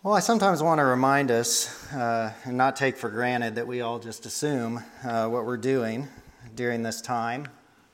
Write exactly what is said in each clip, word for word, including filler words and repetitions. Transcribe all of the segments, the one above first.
Well, I sometimes want to remind us uh, and not take for granted that we all just assume uh, what we're doing during this time.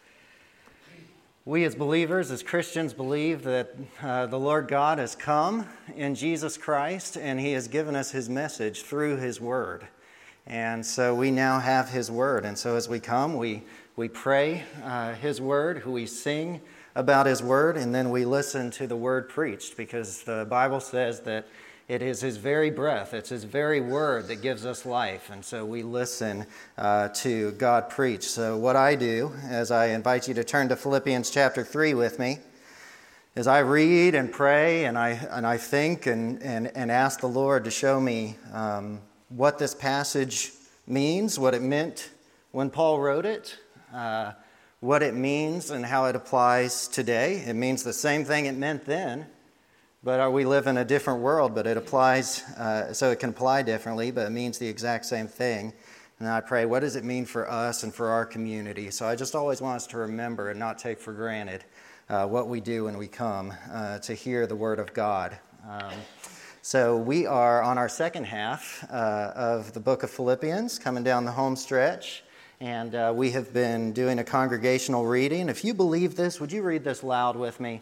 We as believers, as Christians, believe that uh, the Lord God has come in Jesus Christ and He has given us His message through His Word. And so we now have His Word. And so as we come, we, we pray uh, His Word, we sing about His Word, and then we listen to the Word preached, because the Bible says that it is His very breath, it's His very word that gives us life. And so we listen uh, to God preach. So what I do, as I invite you to turn to Philippians chapter three with me, is I read and pray and I and I think and, and, and ask the Lord to show me um, what this passage means, what it meant when Paul wrote it, uh, what it means and how it applies today. It means the same thing it meant then. But we live in a different world, but it applies, uh, so it can apply differently, but it means the exact same thing. And I pray, what does it mean for us and for our community? So I just always want us to remember and not take for granted uh, what we do when we come uh, to hear the Word of God. Um, so we are on our second half uh, of the book of Philippians, coming down the home stretch. And uh, we have been doing a congregational reading. If you believe this, would you read this loud with me?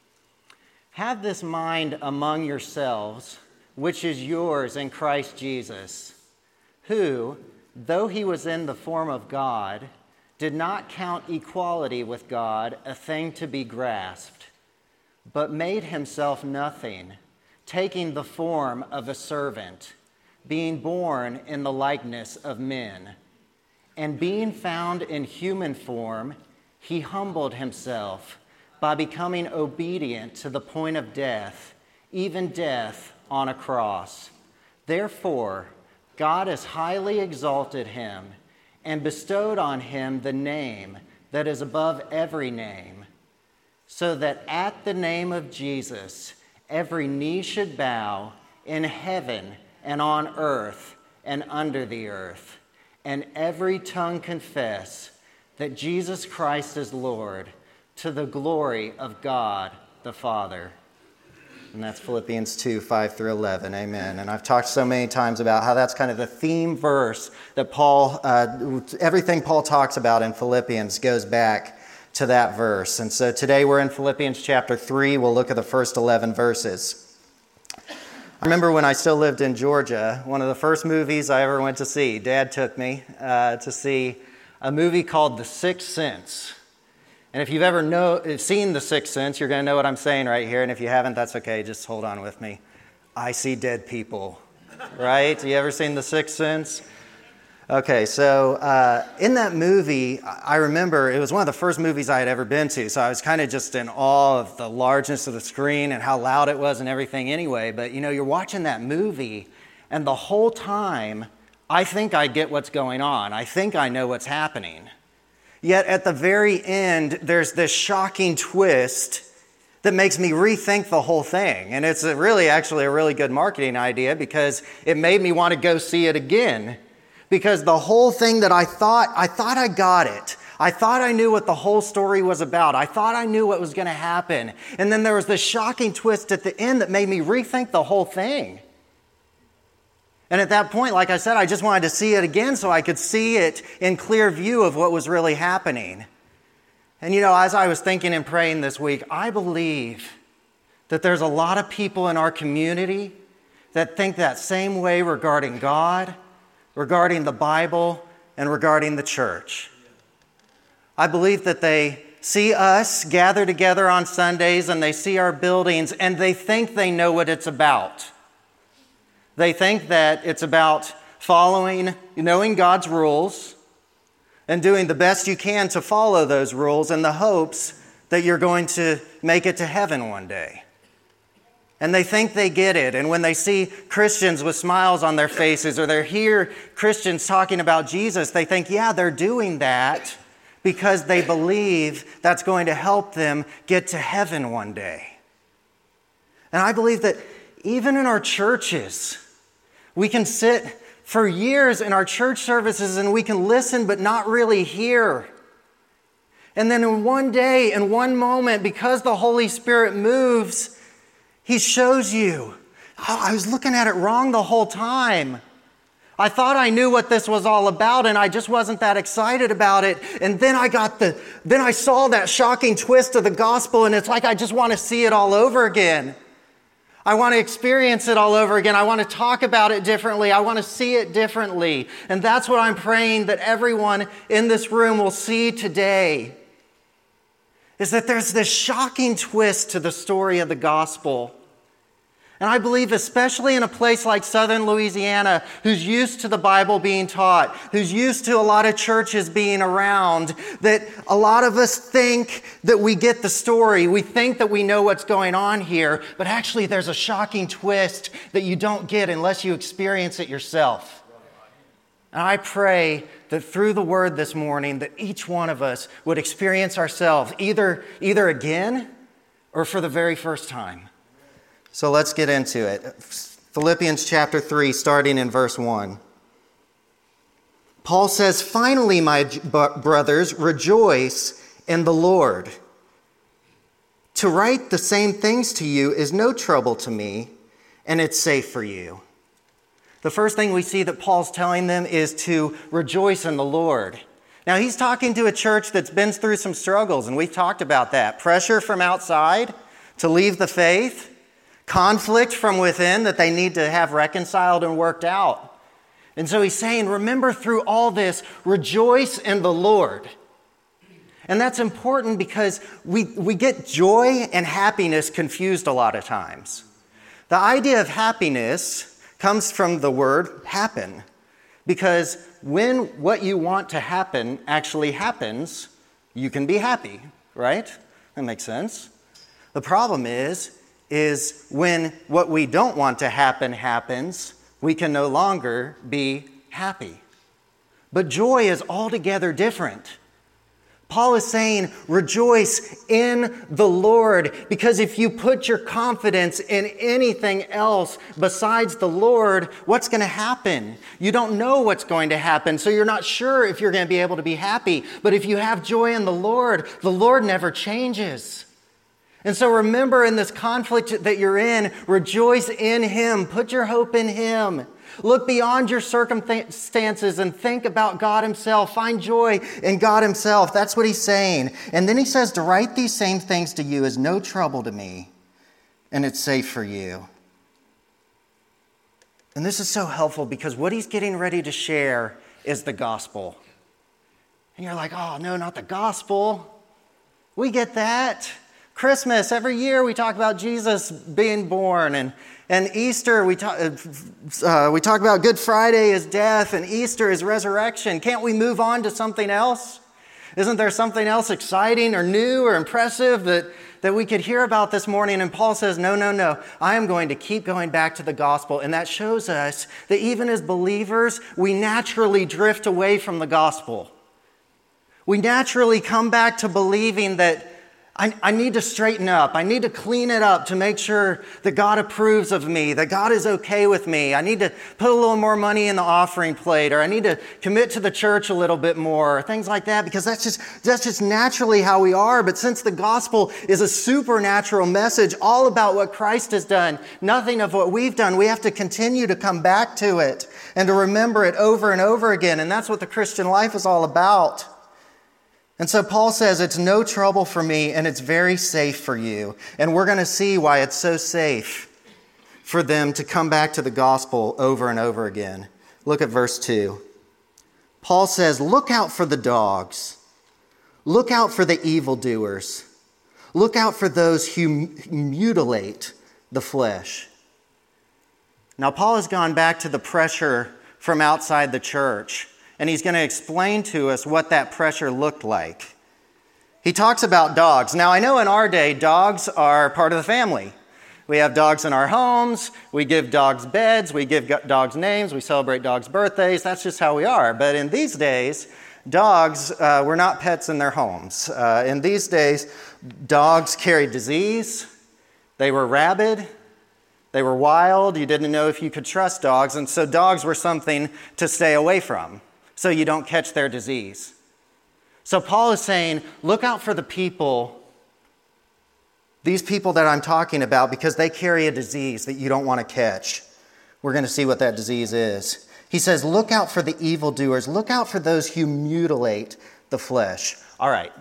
Have this mind among yourselves, which is yours in Christ Jesus, who, though he was in the form of God, did not count equality with God a thing to be grasped, but made himself nothing, taking the form of a servant, being born in the likeness of men. And being found in human form, he humbled himself by becoming obedient to the point of death, even death on a cross. Therefore, God has highly exalted him and bestowed on him the name that is above every name, so that at the name of Jesus, every knee should bow in heaven and on earth and under the earth, and every tongue confess that Jesus Christ is Lord, to the glory of God the Father. And that's Philippians two, five through eleven. Amen. And I've talked so many times about how that's kind of the theme verse that Paul, uh, everything Paul talks about in Philippians goes back to that verse. And so today we're in Philippians chapter three. We'll look at the first eleven verses. I remember when I still lived in Georgia, one of the first movies I ever went to see, Dad took me uh, to see a movie called The Sixth Sense. And if you've ever know, seen The Sixth Sense, you're going to know what I'm saying right here. And if you haven't, that's okay. Just hold on with me. I see dead people, right? You ever seen The Sixth Sense? Okay, so uh, in that movie, I remember it was one of the first movies I had ever been to. So I was kind of just in awe of the largeness of the screen and how loud it was and everything anyway. But, you know, you're watching that movie, and the whole time, I think I get what's going on. I think I know what's happening. Yet at the very end, there's this shocking twist that makes me rethink the whole thing. And it's a really, actually a really good marketing idea, because it made me want to go see it again. Because the whole thing that I thought, I thought I got it. I thought I knew what the whole story was about. I thought I knew what was going to happen. And then there was this shocking twist at the end that made me rethink the whole thing. And at that point, like I said, I just wanted to see it again so I could see it in clear view of what was really happening. And you know, as I was thinking and praying this week, I believe that there's a lot of people in our community that think that same way regarding God, regarding the Bible, and regarding the church. I believe that they see us gather together on Sundays and they see our buildings and they think they know what it's about. They think that it's about following, knowing God's rules and doing the best you can to follow those rules in the hopes that you're going to make it to heaven one day. And they think they get it. And when they see Christians with smiles on their faces, or they hear Christians talking about Jesus, they think, yeah, they're doing that because they believe that's going to help them get to heaven one day. And I believe that even in our churches, we can sit for years in our church services and we can listen but not really hear. And then in one day, in one moment, because the Holy Spirit moves, He shows you oh, I was looking at it wrong the whole time. I thought I knew what this was all about, and I just wasn't that excited about it. And then I got the, then I saw that shocking twist of the gospel, and it's like I just want to see it all over again. I want to experience it all over again. I want to talk about it differently. I want to see it differently. And that's what I'm praying that everyone in this room will see today, is that there's this shocking twist to the story of the gospel. And I believe especially in a place like Southern Louisiana, who's used to the Bible being taught, who's used to a lot of churches being around, that a lot of us think that we get the story. We think that we know what's going on here, but actually there's a shocking twist that you don't get unless you experience it yourself. And I pray that through the word this morning, that each one of us would experience ourselves either, either again or for the very first time. So let's get into it. Philippians chapter three, starting in verse one. Paul says, "Finally, my brothers, rejoice in the Lord. To write the same things to you is no trouble to me, and it's safe for you." The first thing we see that Paul's telling them is to rejoice in the Lord. Now, he's talking to a church that's been through some struggles, and we've talked about that. Pressure from outside to leave the faith. Conflict from within that they need to have reconciled and worked out. And so he's saying, remember through all this, rejoice in the Lord. And that's important because we, we get joy and happiness confused a lot of times. The idea of happiness comes from the word happen. Because when what you want to happen actually happens, you can be happy, right? That makes sense. The problem is, is when what we don't want to happen happens, we can no longer be happy. But joy is altogether different. Paul is saying, rejoice in the Lord, because if you put your confidence in anything else besides the Lord, what's going to happen? You don't know what's going to happen, so you're not sure if you're going to be able to be happy. But if you have joy in the Lord, the Lord never changes. And so remember in this conflict that you're in, rejoice in Him. Put your hope in Him. Look beyond your circumstances and think about God Himself. Find joy in God Himself. That's what he's saying. And then he says, to write these same things to you is no trouble to me, and it's safe for you. And this is so helpful because what he's getting ready to share is the gospel. And you're like, oh, no, not the gospel. We get that. Christmas, every year we talk about Jesus being born, and, and Easter, we talk, uh, we talk about Good Friday is death, and Easter is resurrection. Can't we move on to something else? Isn't there something else exciting or new or impressive that, that we could hear about this morning? And Paul says, no, no, no, I am going to keep going back to the gospel. And that shows us that even as believers, we naturally drift away from the gospel. We naturally come back to believing that I, I need to straighten up. I need to clean it up to make sure that God approves of me, that God is okay with me. I need to put a little more money in the offering plate, or I need to commit to the church a little bit more, or things like that, because that's just, that's just naturally how we are. But since the gospel is a supernatural message all about what Christ has done, nothing of what we've done, we have to continue to come back to it and to remember it over and over again. And that's what the Christian life is all about. And so Paul says it's no trouble for me and it's very safe for you. And we're going to see why it's so safe for them to come back to the gospel over and over again. Look at verse two. Paul says, look out for the dogs. Look out for the evildoers. Look out for those who mutilate the flesh. Now, Paul has gone back to the pressure from outside the church. And he's going to explain to us what that pressure looked like. He talks about dogs. Now, I know in our day, dogs are part of the family. We have dogs in our homes. We give dogs beds. We give dogs names. We celebrate dogs' birthdays. That's just how we are. But in these days, dogs uh, were not pets in their homes. Uh, in these days, dogs carried disease. They were rabid. They were wild. You didn't know if you could trust dogs. And so dogs were something to stay away from, so you don't catch their disease. So Paul is saying, look out for the people These people that I'm talking about, because they carry a disease that you don't want to catch. We're going to see what that disease is. He says, look out for the evildoers. Look out for those who mutilate the flesh. All right.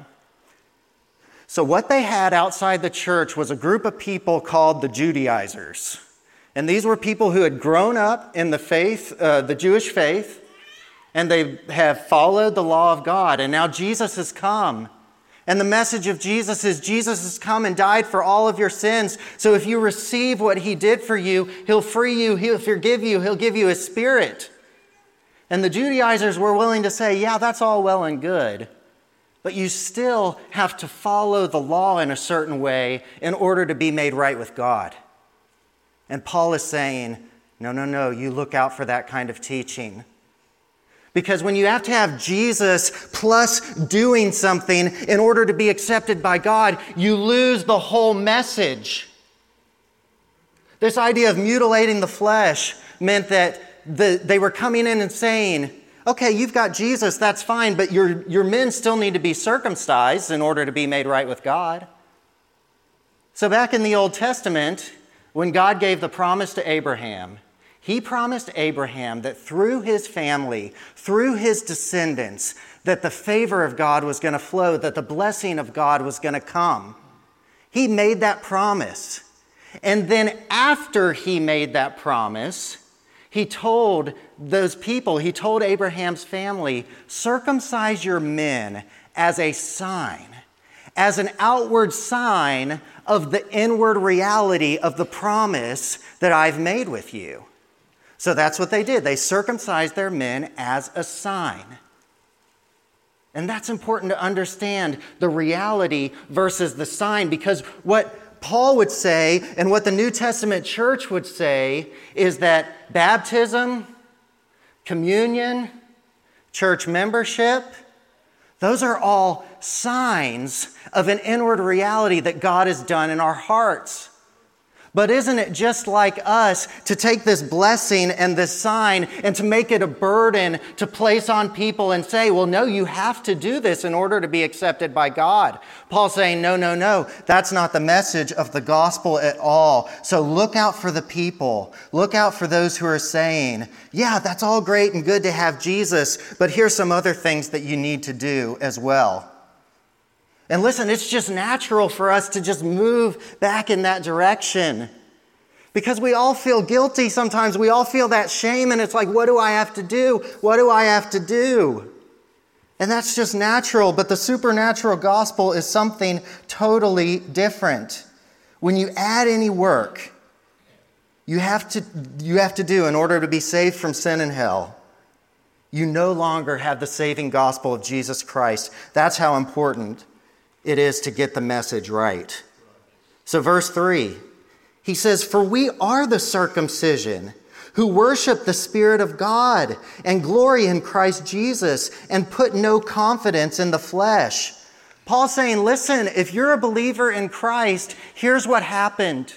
So what they had outside the church was a group of people called the Judaizers. And these were people who had grown up in the faith, uh, the Jewish faith, and they have followed the law of God. And now Jesus has come. And the message of Jesus is Jesus has come and died for all of your sins. So if you receive what he did for you, he'll free you, he'll forgive you, he'll give you his spirit. And the Judaizers were willing to say, yeah, that's all well and good. But you still have to follow the law in a certain way in order to be made right with God. And Paul is saying, no, no, no, you look out for that kind of teaching. Because when you have to have Jesus plus doing something in order to be accepted by God, you lose the whole message. This idea of mutilating the flesh meant that the, they were coming in and saying, okay, you've got Jesus, that's fine, but your, your men still need to be circumcised in order to be made right with God. So back in the Old Testament, when God gave the promise to Abraham, he promised Abraham that through his family, through his descendants, that the favor of God was going to flow, that the blessing of God was going to come. He made that promise. And then after he made that promise, he told those people, he told Abraham's family, circumcise your men as a sign, as an outward sign of the inward reality of the promise that I've made with you. So that's what they did. They circumcised their men as a sign. And that's important to understand the reality versus the sign, because what Paul would say and what the New Testament church would say is that baptism, communion, church membership, those are all signs of an inward reality that God has done in our hearts. But isn't it just like us to take this blessing and this sign and to make it a burden to place on people and say, well, no, you have to do this in order to be accepted by God? Paul's saying, no, no, no, that's not the message of the gospel at all. So look out for the people. Look out for those who are saying, yeah, that's all great and good to have Jesus, but here's some other things that you need to do as well. And listen, it's just natural for us to just move back in that direction. Because we all feel guilty sometimes. We all feel that shame, and it's like, what do I have to do? What do I have to do? And that's just natural, but the supernatural gospel is something totally different. When you add any work you have to, you have to do in order to be saved from sin and hell, you no longer have the saving gospel of Jesus Christ. That's how important it is to get the message right. So verse three, he says, for we are the circumcision who worship the Spirit of God and glory in Christ Jesus and put no confidence in the flesh. Paul's saying, listen, if you're a believer in Christ, here's what happened.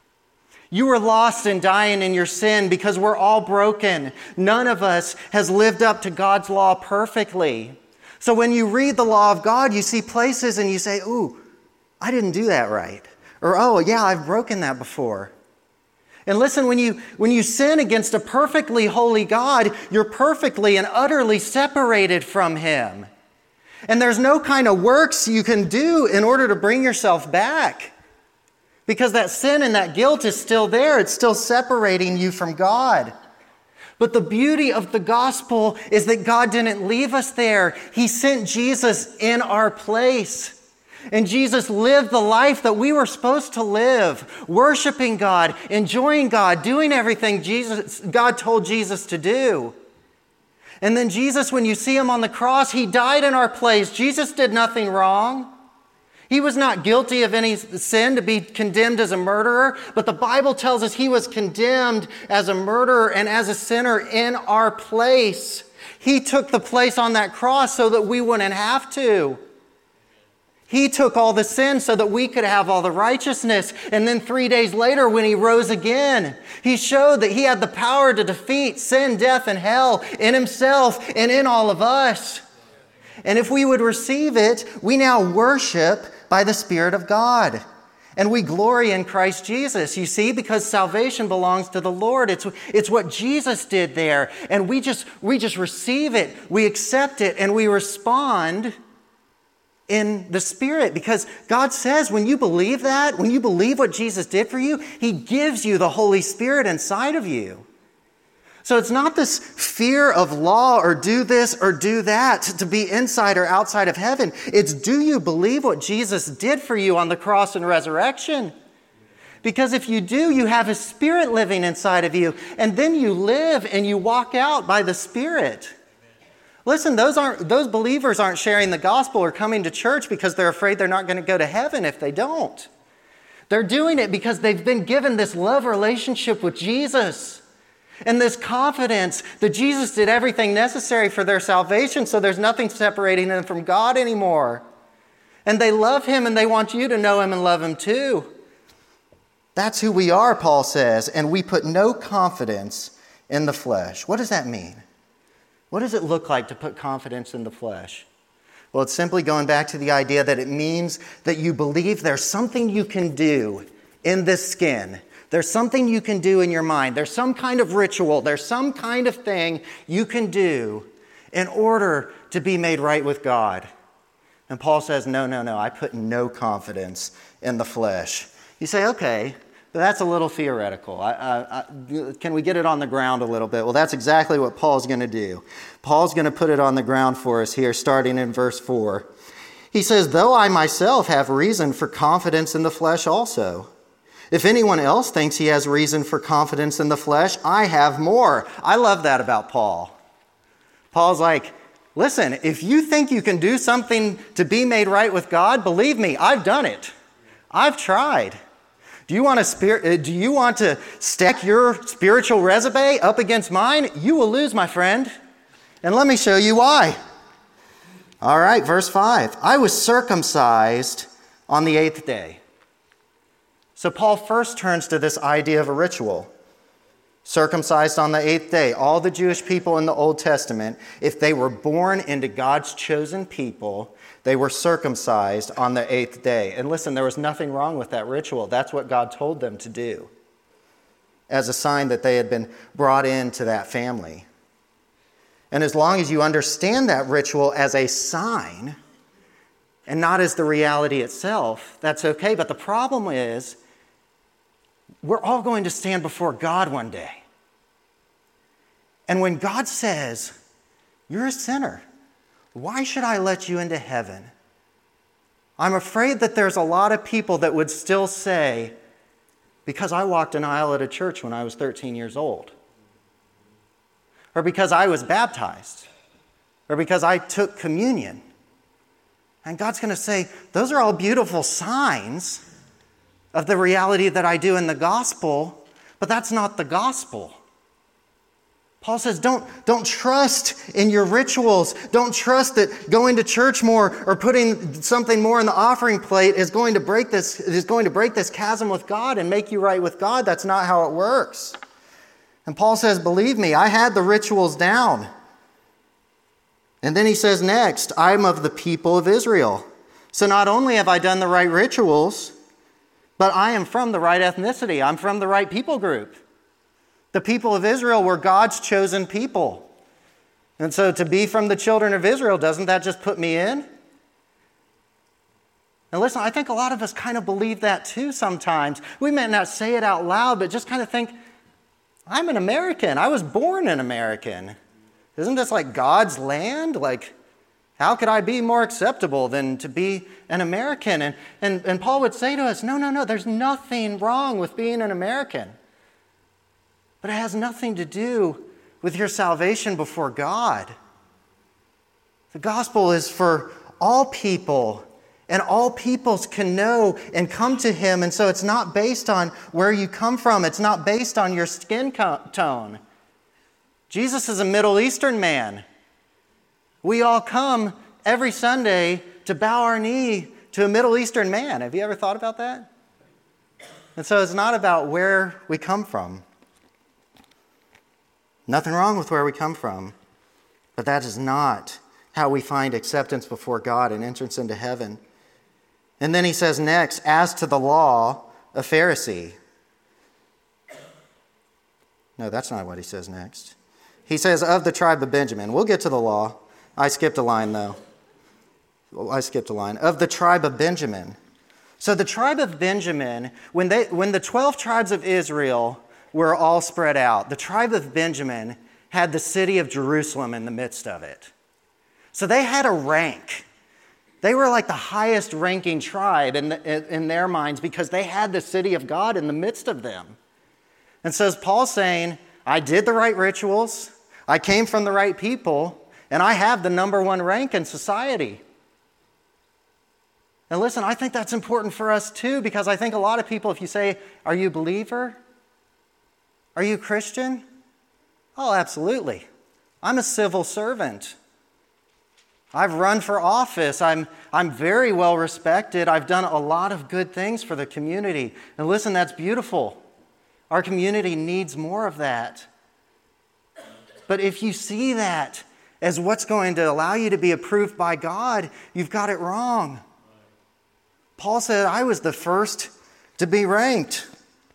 You were lost and dying in your sin because we're all broken. None of us has lived up to God's law perfectly. So when you read the law of God, you see places and you say, ooh, I didn't do that right. Or, oh, yeah, I've broken that before. And listen, when you, when you sin against a perfectly holy God, you're perfectly and utterly separated from Him. And there's no kind of works you can do in order to bring yourself back. Because that sin and that guilt is still there. It's still separating you from God. But the beauty of the gospel is that God didn't leave us there. He sent Jesus in our place. And Jesus lived the life that we were supposed to live, worshiping God, enjoying God, doing everything Jesus, God told Jesus to do. And then Jesus, when you see Him on the cross, He died in our place. Jesus did nothing wrong. He was not guilty of any sin to be condemned as a murderer, but the Bible tells us He was condemned as a murderer and as a sinner in our place. He took the place on that cross so that we wouldn't have to. He took all the sin so that we could have all the righteousness. And then three days later, when He rose again, He showed that He had the power to defeat sin, death, and hell in Himself and in all of us. And if we would receive it, we now worship by the Spirit of God. And we glory in Christ Jesus, you see, because salvation belongs to the Lord. It's, it's what Jesus did there. And we just, we just receive it, we accept it, and we respond in the Spirit. Because God says when you believe that, when you believe what Jesus did for you, He gives you the Holy Spirit inside of you. So it's not this fear of law or do this or do that to be inside or outside of heaven. It's, do you believe what Jesus did for you on the cross and resurrection? Because if you do, you have His Spirit living inside of you, and then you live and you walk out by the Spirit. Listen, those aren't those believers aren't sharing the gospel or coming to church because they're afraid they're not going to go to heaven if they don't. They're doing it because they've been given this love relationship with Jesus. And this confidence that Jesus did everything necessary for their salvation, so there's nothing separating them from God anymore. And they love Him, and they want you to know Him and love Him too. That's who we are, Paul says, and we put no confidence in the flesh. What does that mean? What does it look like to put confidence in the flesh? Well, it's simply going back to the idea that it means that you believe there's something you can do in this skin. There's something you can do in your mind. There's some kind of ritual. There's some kind of thing you can do in order to be made right with God. And Paul says, no, no, no, I put no confidence in the flesh. You say, okay, but that's a little theoretical. I, I, I, can we get it on the ground a little bit? Well, that's exactly what Paul's going to do. Paul's going to put it on the ground for us here, starting in verse four. He says, though I myself have reason for confidence in the flesh also. If anyone else thinks he has reason for confidence in the flesh, I have more. I love that about Paul. Paul's like, listen, if you think you can do something to be made right with God, believe me, I've done it. I've tried. Do you want to spirit, do you want to stack your spiritual resume up against mine? You will lose, my friend. And let me show you why. All right, verse five. I was circumcised on the eighth day. So Paul first turns to this idea of a ritual. Circumcised on the eighth day. All the Jewish people in the Old Testament, if they were born into God's chosen people, they were circumcised on the eighth day. And listen, there was nothing wrong with that ritual. That's what God told them to do, as a sign that they had been brought into that family. And as long as you understand that ritual as a sign and not as the reality itself, that's okay. But the problem is, we're all going to stand before God one day. And when God says, you're a sinner, why should I let you into heaven? I'm afraid that there's a lot of people that would still say, because I walked an aisle at a church when I was thirteen years old. Or because I was baptized. Or because I took communion. And God's going to say, those are all beautiful signs of the reality that I do in the gospel, but that's not the gospel. Paul says, don't, don't trust in your rituals. Don't trust that going to church more or putting something more in the offering plate is going to break this, is going to break this chasm with God and make you right with God. That's not how it works. And Paul says, believe me, I had the rituals down. And then he says next, I'm of the people of Israel. So not only have I done the right rituals, but I am from the right ethnicity. I'm from the right people group. The people of Israel were God's chosen people. And so to be from the children of Israel, doesn't that just put me in? And listen, I think a lot of us kind of believe that too sometimes. We may not say it out loud, but just kind of think, I'm an American. I was born an American. Isn't this like God's land? Like, how could I be more acceptable than to be an American? And, and, and Paul would say to us, no, no, no, there's nothing wrong with being an American. But it has nothing to do with your salvation before God. The gospel is for all people, and all peoples can know and come to Him. And so it's not based on where you come from. It's not based on your skin tone. Jesus is a Middle Eastern man. We all come every Sunday to bow our knee to a Middle Eastern man. Have you ever thought about that? And so it's not about where we come from. Nothing wrong with where we come from, but that is not how we find acceptance before God and entrance into heaven. And then he says next, as to the law, a Pharisee. No, that's not what he says next. He says, of the tribe of Benjamin. We'll get to the law. I skipped a line, though. I skipped a line. Of the tribe of Benjamin. So the tribe of Benjamin, when they, when the twelve tribes of Israel were all spread out, the tribe of Benjamin had the city of Jerusalem in the midst of it. So they had a rank. They were like the highest ranking tribe in, the, in their minds because they had the city of God in the midst of them. And so Paul's saying, I did the right rituals, I came from the right people, and I have the number one rank in society. And listen, I think that's important for us too, because I think a lot of people, if you say, are you a believer? Are you a Christian? Oh, absolutely. I'm a civil servant. I've run for office. I'm, I'm very well respected. I've done a lot of good things for the community. And listen, that's beautiful. Our community needs more of that. But if you see that as what's going to allow you to be approved by God, you've got it wrong. Paul said, I was the first to be ranked.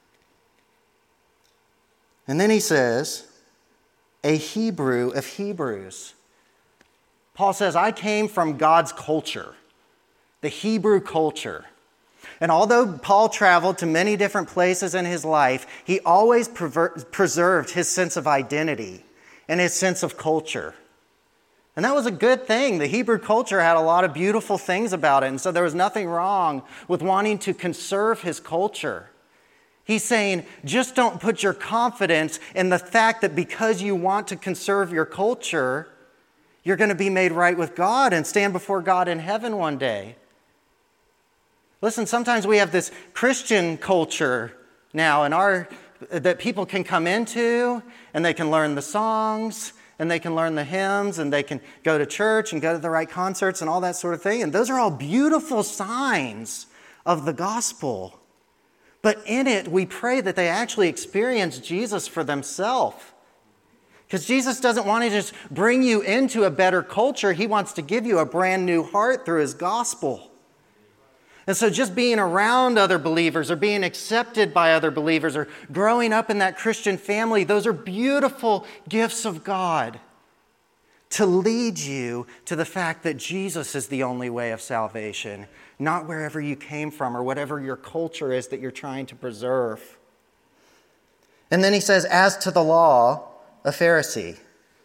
And then he says, a Hebrew of Hebrews. Paul says, I came from God's culture, the Hebrew culture. And although Paul traveled to many different places in his life, he always prever- preserved his sense of identity and his sense of culture. And that was a good thing. The Hebrew culture had a lot of beautiful things about it, and so there was nothing wrong with wanting to conserve his culture. He's saying, just don't put your confidence in the fact that because you want to conserve your culture, you're going to be made right with God and stand before God in heaven one day. Listen, sometimes we have this Christian culture now in our that people can come into, and they can learn the songs, and they can learn the hymns, and they can go to church and go to the right concerts and all that sort of thing. And those are all beautiful signs of the gospel. But in it, we pray that they actually experience Jesus for themselves. Because Jesus doesn't want to just bring you into a better culture. He wants to give you a brand new heart through his gospel. And so just being around other believers or being accepted by other believers or growing up in that Christian family, those are beautiful gifts of God to lead you to the fact that Jesus is the only way of salvation, not wherever you came from or whatever your culture is that you're trying to preserve. And then he says, as to the law, a Pharisee.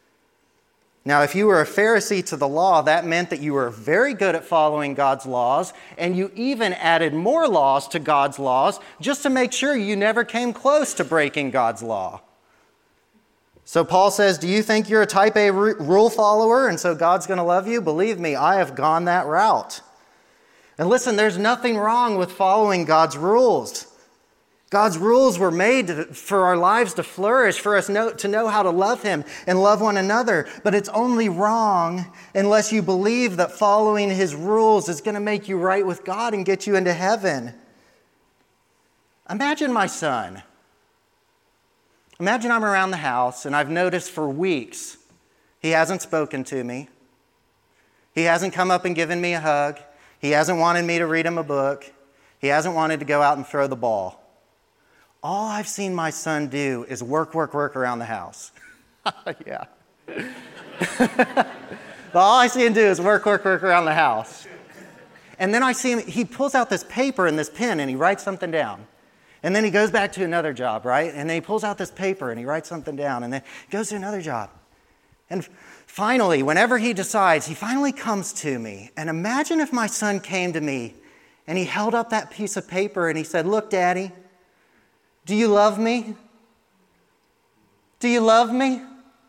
Now, if you were a Pharisee to the law, that meant that you were very good at following God's laws, and you even added more laws to God's laws just to make sure you never came close to breaking God's law. So Paul says, do you think you're a type A rule follower and so God's going to love you? Believe me, I have gone that route. And listen, there's nothing wrong with following God's rules. God's rules were made to, for our lives to flourish, for us know, to know how to love him and love one another. But it's only wrong unless you believe that following his rules is going to make you right with God and get you into heaven. Imagine my son. Imagine I'm around the house and I've noticed for weeks he hasn't spoken to me. He hasn't come up and given me a hug. He hasn't wanted me to read him a book. He hasn't wanted to go out and throw the ball. All I've seen my son do is work, work, work around the house. Yeah. All I see him do is work, work, work around the house. And then I see him, he pulls out this paper and this pen and he writes something down. And then he goes back to another job, right? And then he pulls out this paper and he writes something down and then goes to another job. And finally, whenever he decides, he finally comes to me. And imagine if my son came to me and he held up that piece of paper and he said, look, Daddy, do you love me? Do you love me?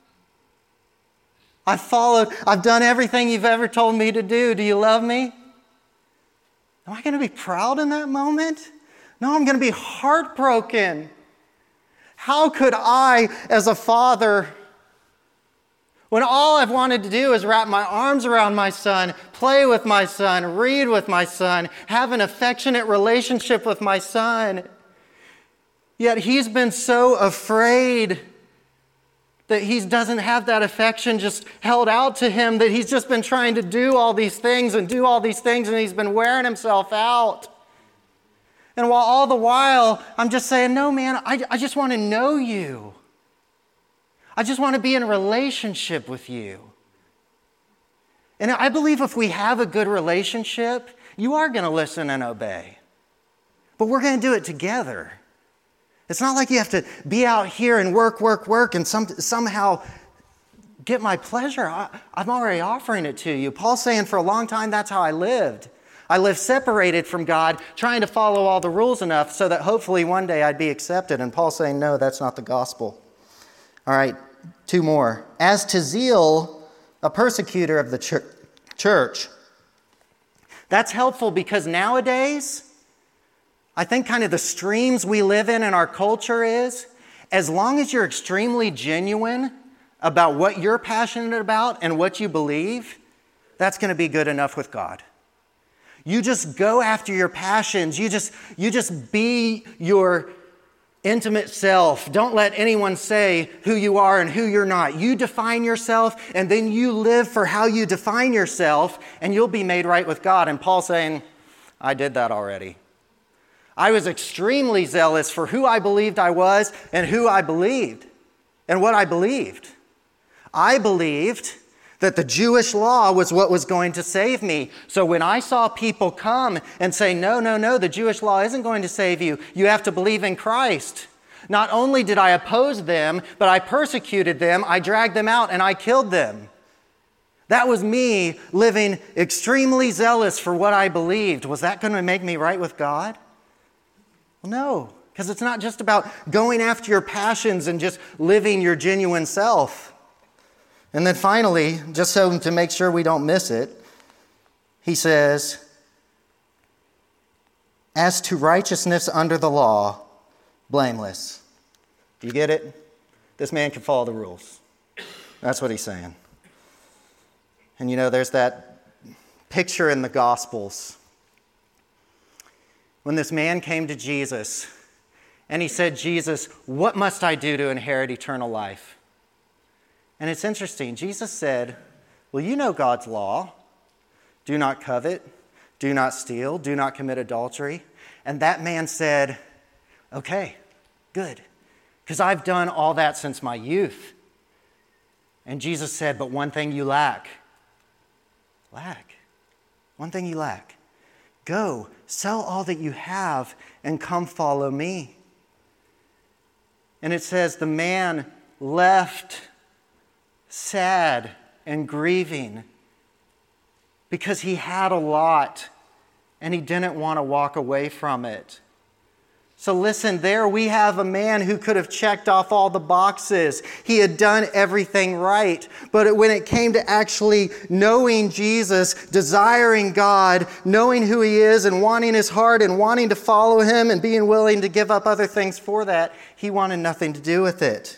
I've followed, I've done everything you've ever told me to do. Do you love me? Am I going to be proud in that moment? No, I'm going to be heartbroken. How could I, as a father, when all I've wanted to do is wrap my arms around my son, play with my son, read with my son, have an affectionate relationship with my son, yet he's been so afraid That he doesn't have that affection just held out to him, that he's just been trying to do all these things and do all these things and he's been wearing himself out. And while all the while, I'm just saying, no, man, I, I just want to know you. I just want to be in a relationship with you. And I believe if we have a good relationship, you are going to listen and obey. But we're going to do it together. It's not like you have to be out here and work, work, work, and some, somehow get my pleasure. I, I'm already offering it to you. Paul's saying for a long time, that's how I lived. I lived separated from God, trying to follow all the rules enough so that hopefully one day I'd be accepted. And Paul's saying, no, that's not the gospel. All right, two more. As to zeal, a persecutor of the ch- church. That's helpful because nowadays, I think kind of the streams we live in in our culture is, as long as you're extremely genuine about what you're passionate about and what you believe, that's going to be good enough with God. You just go after your passions. You just, you just be your intimate self. Don't let anyone say who you are and who you're not. You define yourself, and then you live for how you define yourself, and you'll be made right with God. And Paul's saying, I did that already. I was extremely zealous for who I believed I was and who I believed and what I believed. I believed that the Jewish law was what was going to save me. So when I saw people come and say, no, no, no, the Jewish law isn't going to save you. You have to believe in Christ. Not only did I oppose them, but I persecuted them, I dragged them out, and I killed them. That was me living extremely zealous for what I believed. Was that going to make me right with God? Well, no, because it's not just about going after your passions and just living your genuine self. And then finally, just so to make sure we don't miss it, he says, as to righteousness under the law, blameless. Do you get it? This man can follow the rules. That's what he's saying. And you know, there's that picture in the Gospels when this man came to Jesus and he said, Jesus, what must I do to inherit eternal life? And it's interesting. Jesus said, well, you know God's law. Do not covet, do not steal, do not commit adultery. And that man said, okay, good, because I've done all that since my youth. And Jesus said, but one thing you lack. Lack. One thing you lack. Go, sell all that you have and come follow me. And it says the man left sad and grieving because he had a lot and he didn't want to walk away from it. So listen, there we have a man who could have checked off all the boxes. He had done everything right. But when it came to actually knowing Jesus, desiring God, knowing who he is and wanting his heart and wanting to follow him and being willing to give up other things for that, he wanted nothing to do with it.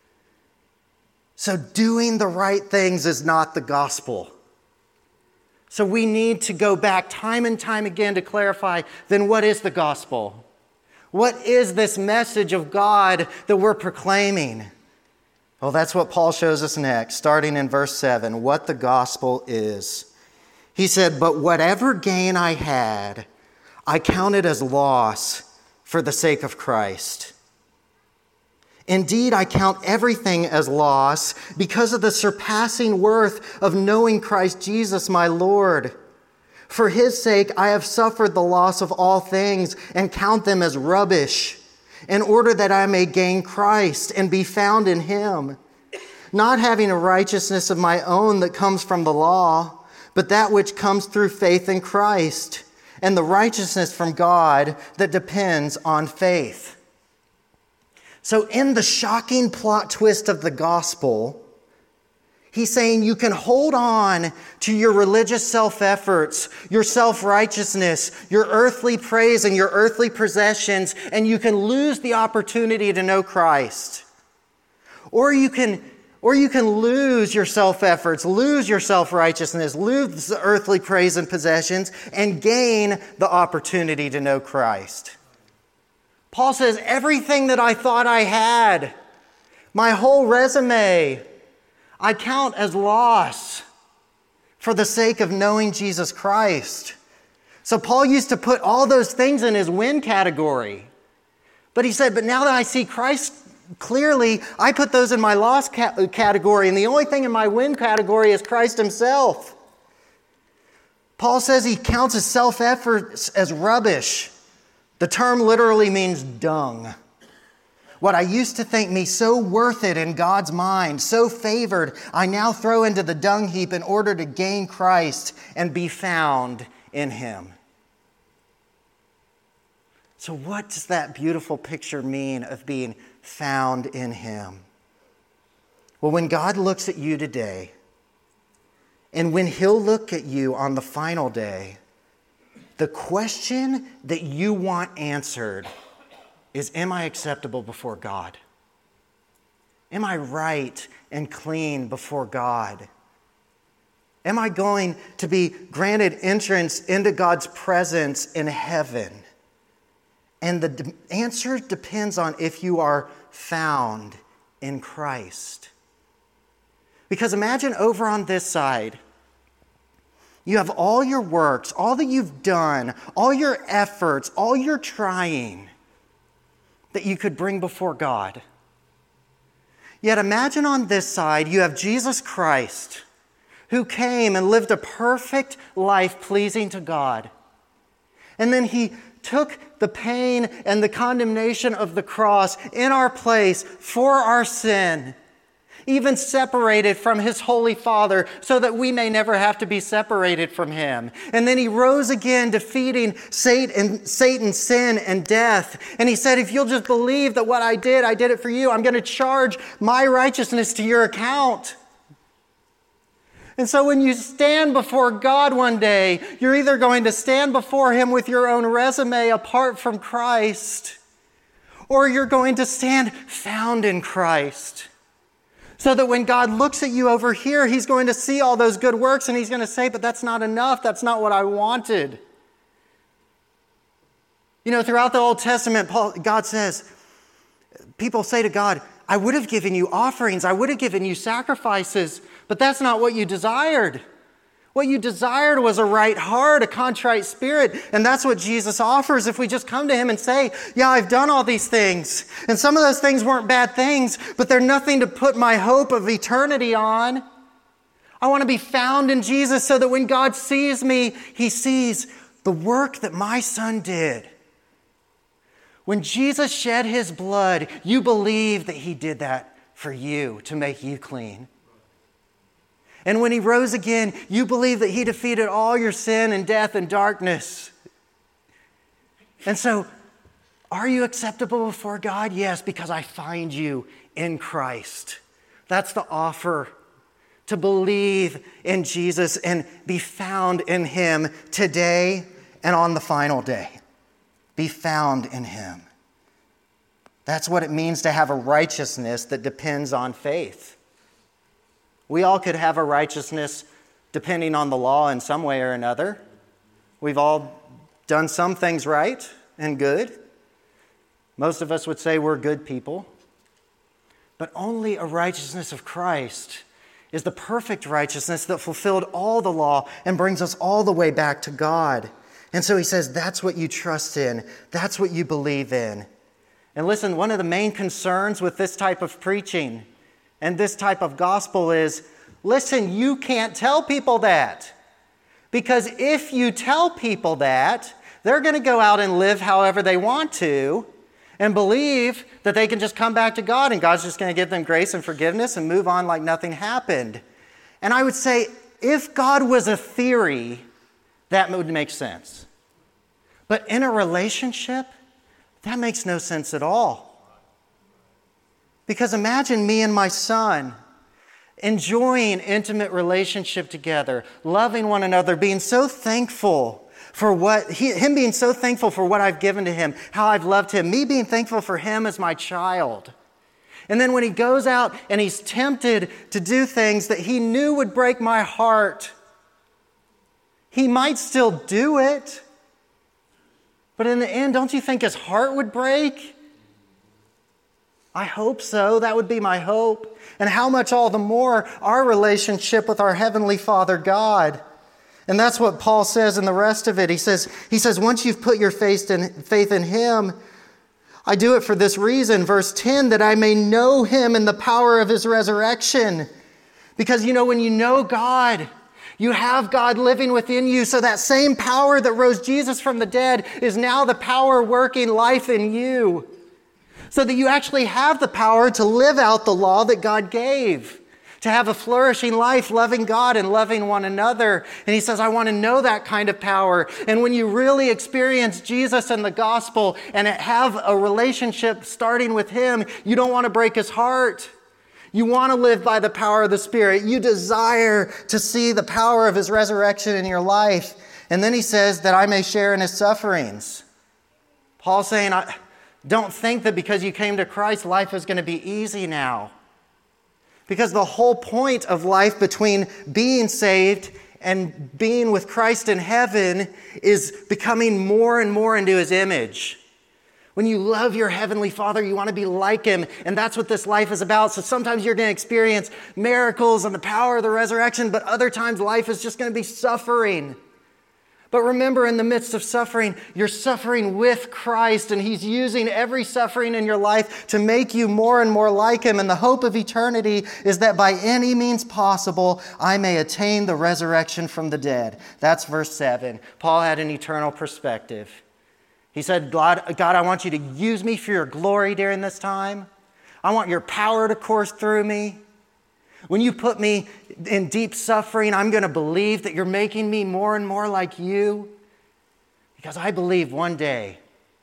So doing the right things is not the gospel. So we need to go back time and time again to clarify, then what is the gospel? What is this message of God that we're proclaiming? Well, that's what Paul shows us next, starting in verse seven, what the gospel is. He said, but whatever gain I had, I counted as loss for the sake of Christ. Indeed, I count everything as loss because of the surpassing worth of knowing Christ Jesus, my Lord. For his sake, I have suffered the loss of all things and count them as rubbish, in order that I may gain Christ and be found in him, not having a righteousness of my own that comes from the law, but that which comes through faith in Christ, and the righteousness from God that depends on faith. So in the shocking plot twist of the gospel, he's saying you can hold on to your religious self-efforts, your self-righteousness, your earthly praise and your earthly possessions, and you can lose the opportunity to know Christ. Or you can, or you can lose your self-efforts, lose your self-righteousness, lose the earthly praise and possessions, and gain the opportunity to know Christ. Paul says, everything that I thought I had, My whole resume, I count as loss for the sake of knowing Jesus Christ. So Paul used to put all those things in his win category. But he said, but now that I see Christ clearly, I put those in my loss ca- category, and the only thing in my win category is Christ himself. Paul says he counts his self-efforts as rubbish. The term literally means dung. What I used to think me so worth it in God's mind, so favored, I now throw into the dung heap in order to gain Christ and be found in him. So what does that beautiful picture mean of being found in him? Well, when God looks at you today, and when he'll look at you on the final day, the question that you want answered is, am I acceptable before God? Am I right and clean before God? Am I going to be granted entrance into God's presence in heaven? And the d- answer depends on if you are found in Christ. Because imagine over on this side, you have all your works, all that you've done, all your efforts, all your trying that you could bring before God. Yet imagine on this side, you have Jesus Christ, who came and lived a perfect life pleasing to God. And then he took the pain and the condemnation of the cross in our place for our sin, even separated from his holy Father so that we may never have to be separated from him. And then he rose again, defeating Satan, Satan, sin, and death. And he said, if you'll just believe that what I did, I did it for you, I'm going to charge my righteousness to your account. And so when you stand before God one day, you're either going to stand before him with your own resume apart from Christ, or you're going to stand found in Christ. So that when God looks at you over here, he's going to see all those good works and he's going to say, but that's not enough. That's not what I wanted. You know, throughout the Old Testament, Paul, God says, people say to God, I would have given you offerings. I would have given you sacrifices, but that's not what you desired. What you desired was a right heart, a contrite spirit, and that's what Jesus offers if we just come to him and say, yeah, I've done all these things. And some of those things weren't bad things, but they're nothing to put my hope of eternity on. I want to be found in Jesus so that when God sees me, he sees the work that my son did. When Jesus shed his blood, you believe that he did that for you to make you clean. And when he rose again, you believe that he defeated all your sin and death and darkness. And so, are you acceptable before God? Yes, because I find you in Christ. That's the offer, to believe in Jesus and be found in him today and on the final day. Be found in him. That's what it means to have a righteousness that depends on faith. We all could have a righteousness depending on the law in some way or another. We've all done some things right and good. Most of us would say we're good people. But only a righteousness of Christ is the perfect righteousness that fulfilled all the law and brings us all the way back to God. And so he says, that's what you trust in. That's what you believe in. And listen, one of the main concerns with this type of preaching and this type of gospel is, listen, you can't tell people that. Because if you tell people that, they're going to go out and live however they want to and believe that they can just come back to God and God's just going to give them grace and forgiveness and move on like nothing happened. And I would say, if God was a theory, that would make sense. But in a relationship, that makes no sense at all. Because imagine me and my son enjoying intimate relationship together, loving one another, being so thankful for what, he, him being so thankful for what I've given to him, how I've loved him, me being thankful for him as my child. And then when he goes out and he's tempted to do things that he knew would break my heart, he might still do it. But in the end, don't you think his heart would break? I hope so. That would be my hope. And how much all the more our relationship with our Heavenly Father God. And that's what Paul says in the rest of it. He says, he says, once you've put your faith in, faith in Him, I do it for this reason, verse ten, that I may know Him in the power of His resurrection. Because, you know, when you know God, you have God living within you. So that same power that rose Jesus from the dead is now the power working life in you. So that you actually have the power to live out the law that God gave. To have a flourishing life, loving God and loving one another. And he says, I want to know that kind of power. And when you really experience Jesus and the gospel and have a relationship starting with Him, you don't want to break His heart. You want to live by the power of the Spirit. You desire to see the power of His resurrection in your life. And then he says that I may share in His sufferings. Paul's saying, I don't think that because you came to Christ, life is going to be easy now. Because the whole point of life between being saved and being with Christ in heaven is becoming more and more into His image. When you love your Heavenly Father, you want to be like Him, and that's what this life is about. So sometimes you're going to experience miracles and the power of the resurrection, but other times life is just going to be suffering. But remember, in the midst of suffering, you're suffering with Christ, and He's using every suffering in your life to make you more and more like Him. And the hope of eternity is that by any means possible, I may attain the resurrection from the dead. That's verse seven. Paul had an eternal perspective. He said, God, God, I want you to use me for your glory during this time. I want your power to course through me. When you put me in deep suffering, I'm going to believe that you're making me more and more like you. Because I believe one day,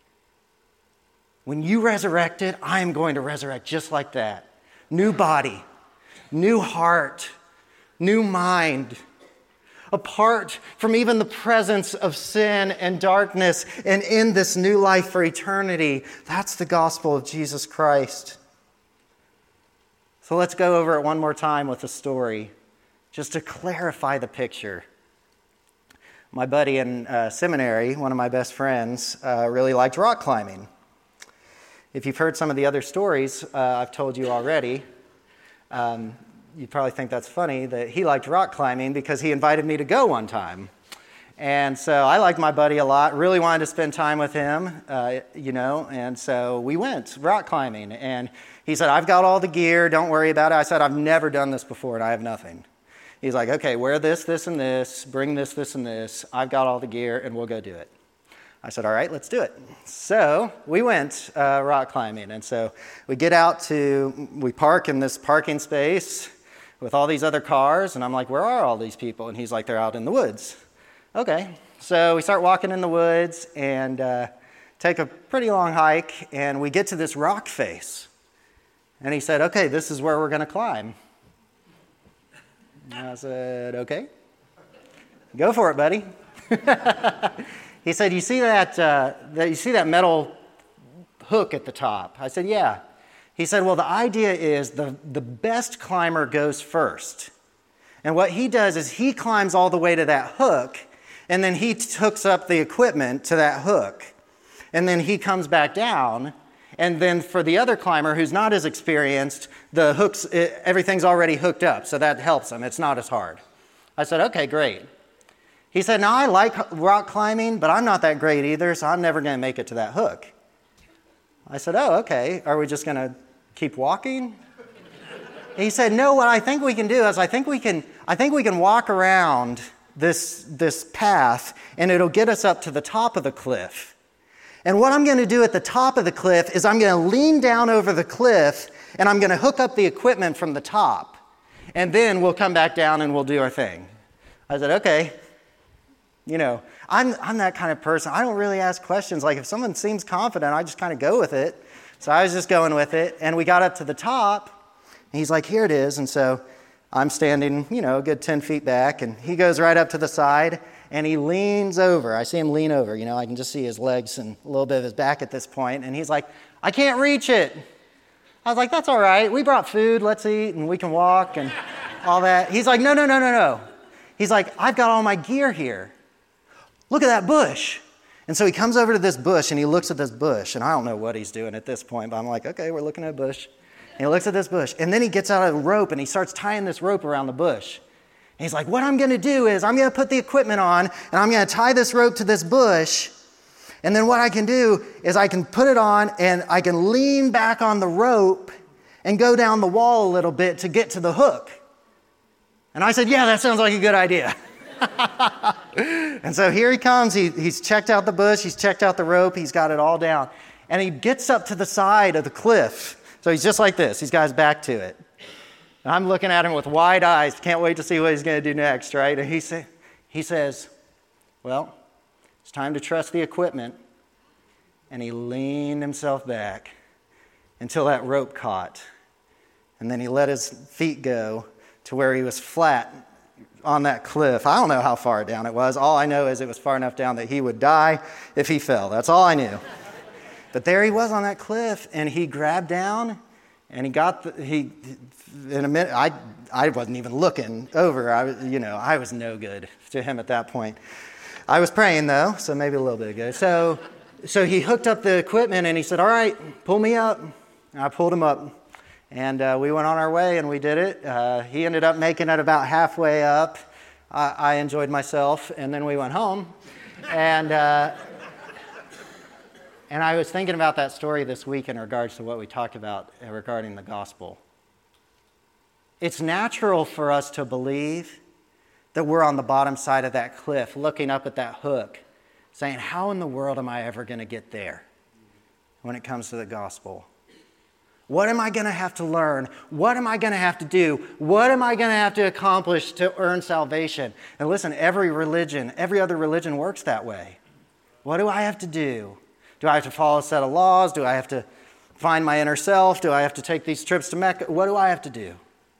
when you resurrected, I am going to resurrect just like that. New body, new heart, new mind. Apart from even the presence of sin and darkness, and in this new life for eternity. That's the gospel of Jesus Christ. So let's go over it one more time with a story, just to clarify the picture. My buddy in uh, seminary, one of my best friends, uh, really liked rock climbing. If you've heard some of the other stories uh, I've told you already, um, you probably think that's funny that he liked rock climbing because he invited me to go one time. And so I liked my buddy a lot, really wanted to spend time with him, uh, you know, and so we went rock climbing. And he said, I've got all the gear, don't worry about it. I said, I've never done this before and I have nothing. He's like, okay, wear this, this, and this, bring this, this, and this. I've got all the gear and we'll go do it. I said, all right, let's do it. So we went uh, rock climbing. And so we get out to, we park in this parking space with all these other cars. And I'm like, where are all these people? And he's like, they're out in the woods. Okay, so we start walking in the woods and uh, take a pretty long hike, and we get to this rock face. And he said, okay, this is where we're going to climb. And I said, okay, go for it, buddy. He said, you see that, uh, that, you see that metal hook at the top? I said, yeah. He said, well, the idea is the, the best climber goes first. And what he does is he climbs all the way to that hook, and then he hooks up the equipment to that hook. And then he comes back down. And then for the other climber who's not as experienced, the hooks, everything's already hooked up. So that helps him. It's not as hard. I said, okay, great. He said, now I like rock climbing, but I'm not that great either, so I'm never going to make it to that hook. I said, oh, okay. Are we just going to keep walking? He said, no, what I think we can do is I think we can, I think we can walk around this, this path, and it'll get us up to the top of the cliff. And what I'm going to do at the top of the cliff is I'm going to lean down over the cliff, and I'm going to hook up the equipment from the top. And then we'll come back down and we'll do our thing. I said, okay. You know, I'm, I'm that kind of person. I don't really ask questions. Like if someone seems confident, I just kind of go with it. So I was just going with it. And we got up to the top, and he's like, here it is. And so I'm standing, you know, a good ten feet back, and he goes right up to the side, and he leans over. I see him lean over. You know, I can just see his legs and a little bit of his back at this point. And he's like, I can't reach it. I was like, that's all right. We brought food. Let's eat, and we can walk and all that. He's like, no, no, no, no, no. He's like, I've got all my gear here. Look at that bush. And so he comes over to this bush and he looks at this bush. And I don't know what he's doing at this point, but I'm like, okay, we're looking at a bush. And he looks at this bush. And then he gets out a rope and he starts tying this rope around the bush. And he's like, what I'm going to do is I'm going to put the equipment on and I'm going to tie this rope to this bush. And then what I can do is I can put it on and I can lean back on the rope and go down the wall a little bit to get to the hook. And I said, yeah, that sounds like a good idea. And so here he comes. He, he's checked out the bush. He's checked out the rope. He's got it all down. And he gets up to the side of the cliff. So he's just like this. He's got his back to it. And I'm looking at him with wide eyes. Can't wait to see what he's going to do next, right? And he, say, he says, well, it's time to trust the equipment. And he leaned himself back until that rope caught. And then he let his feet go to where he was flat on that cliff. I don't know how far down it was. All I know is it was far enough down that he would die if he fell. That's all I knew. But there he was on that cliff, and he grabbed down, and he got the, he in a minute. I I wasn't even looking over. I was, you know, I was no good to him at that point. I was praying though, so maybe a little bit good. So so he hooked up the equipment, and he said, "All right, pull me up." And I pulled him up. And uh, we went on our way, and we did it. Uh, he ended up making it about halfway up. I, I enjoyed myself, and then we went home. And uh, and I was thinking about that story this week in regards to what we talked about regarding the gospel. It's natural for us to believe that we're on the bottom side of that cliff, looking up at that hook, saying, how in the world am I ever going to get there when it comes to the gospel? What am I going to have to learn? What am I going to have to do? What am I going to have to accomplish to earn salvation? And listen, every religion, every other religion works that way. What do I have to do? Do I have to follow a set of laws? Do I have to find my inner self? Do I have to take these trips to Mecca? What do I have to do?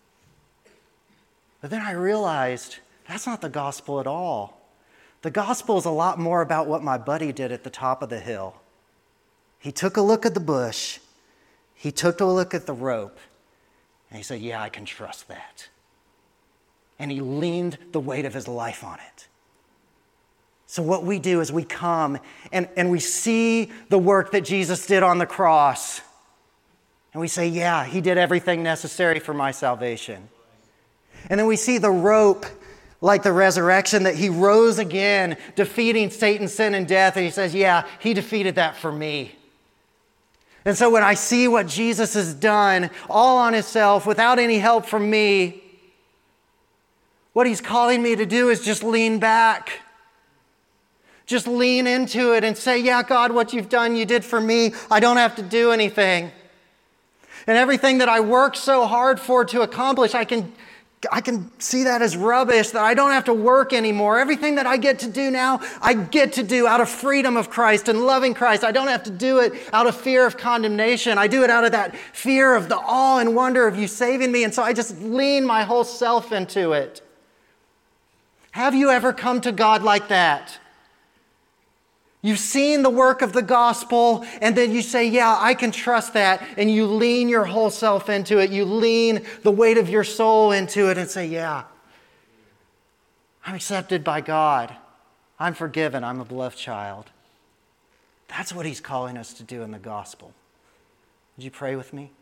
But then I realized that's not the gospel at all. The gospel is a lot more about what my buddy did at the top of the hill. He took a look at the bush. He took a look at the rope, and he said, yeah, I can trust that. And he leaned the weight of his life on it. So what we do is we come and, and we see the work that Jesus did on the cross, and we say, yeah, he did everything necessary for my salvation. And then we see the rope, like the resurrection, that he rose again, defeating Satan, sin, and death, and he says, yeah, he defeated that for me. And so when I see what Jesus has done all on himself without any help from me, what he's calling me to do is just lean back. Just lean into it and say, yeah, God, what you've done, you did for me. I don't have to do anything. And everything that I worked so hard for to accomplish, I can I can see that as rubbish, that I don't have to work anymore. Everything that I get to do now, I get to do out of freedom of Christ and loving Christ. I don't have to do it out of fear of condemnation. I do it out of that fear of the awe and wonder of you saving me. And so I just lean my whole self into it. Have you ever come to God like that? You've seen the work of the gospel, and then you say, yeah, I can trust that, and you lean your whole self into it. You lean the weight of your soul into it and say, yeah, I'm accepted by God. I'm forgiven. I'm a beloved child. That's what he's calling us to do in the gospel. Would you pray with me?